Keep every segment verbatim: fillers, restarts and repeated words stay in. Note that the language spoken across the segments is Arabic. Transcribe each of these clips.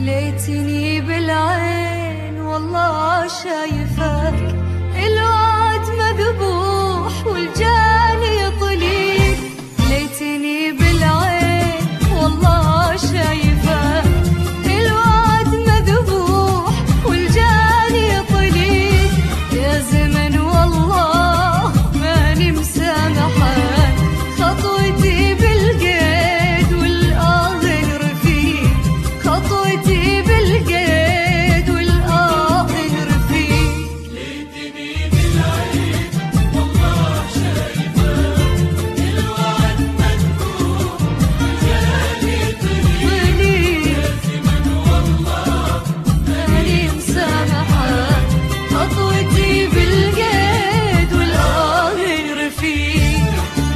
ليتني بالعين والله شايفك، الوعد مذبوح والجاني طليق. ليتني بالعين والله شايفك، الوعد مذبوح والجاني طليق. يا زمن والله ماني مسامحك، خطوتي بالقيد والآه رفيق. خطوتي بالقيد والآه رفيق. ليتني بالعين والله شايفك، الوعد مذبوح والجاني طليق. يا زمن والله ماني مسامحك، خطوتي بالقيد والآه رفيق.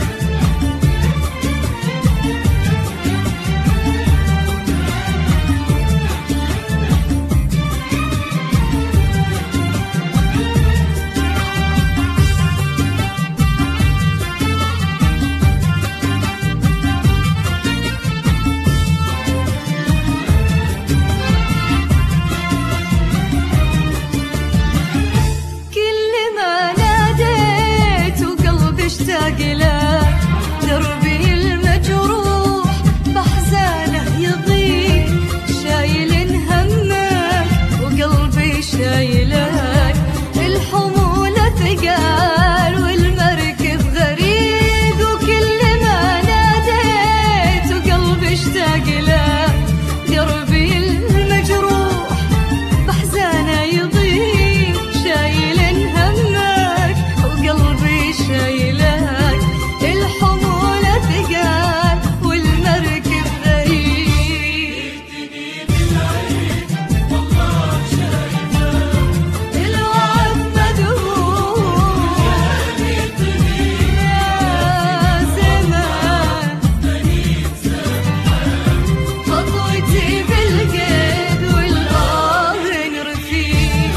كل ما ناديت وقلبي اشتاق لك، دربي المجروح بأحزانه يضيق. شايل همك وقلبي شايلك، الحمولة ثقال والمركب غريق. وكل ما ناديت وقلبي اشتاق لك، دربي المجروح بأحزانه يضيق. شايل همك وقلبي شايلك، الحمولة ثقال والمركب غريق. ليتني بالعين والله شايفك، الوعد مذبوح والجاني طليق. يا زمان، ماني مسامحك، خطوتي بالقيد والآه رفيق.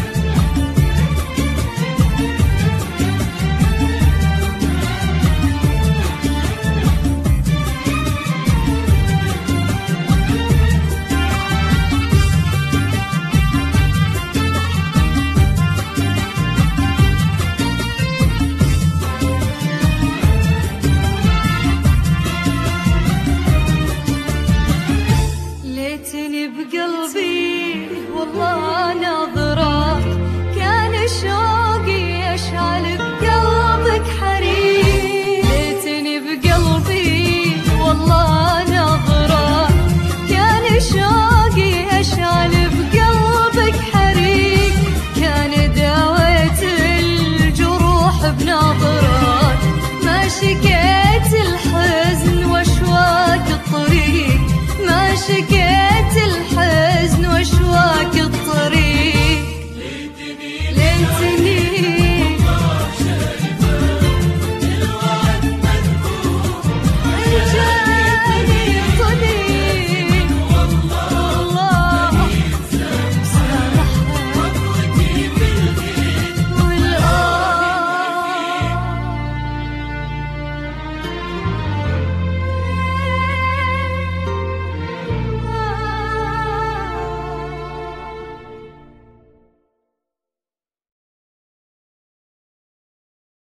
ليتني بقلبي والله ناظرك، كان شوقي يشعل بقلبك حنين.